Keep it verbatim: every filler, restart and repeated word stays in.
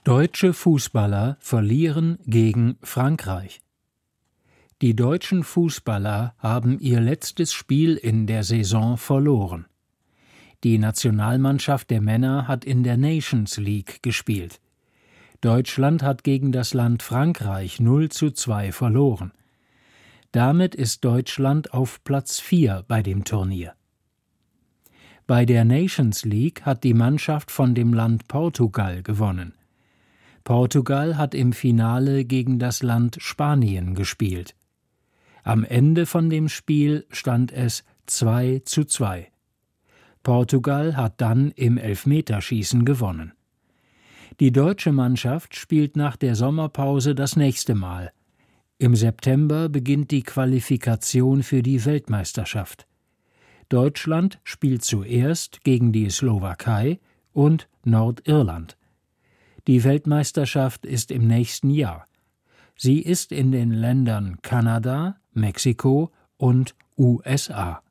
Deutsche Fußballer verlieren gegen Frankreich. Die deutschen Fußballer haben ihr letztes Spiel in der Saison verloren. Die Nationalmannschaft der Männer hat in der Nations League gespielt. Deutschland hat gegen das Land Frankreich null zu zwei verloren. Damit ist Deutschland auf Platz vier bei dem Turnier. Bei der Nations League hat die Mannschaft von dem Land Portugal gewonnen. Portugal hat im Finale gegen das Land Spanien gespielt. Am Ende von dem Spiel stand es zwei zu zwei. Portugal hat dann im Elfmeterschießen gewonnen. Die deutsche Mannschaft spielt nach der Sommerpause das nächste Mal. Im September beginnt die Qualifikation für die Weltmeisterschaft. Deutschland spielt zuerst gegen die Slowakei und Nordirland. Die Weltmeisterschaft ist im nächsten Jahr. Sie ist in den Ländern Kanada, Mexiko und U S A.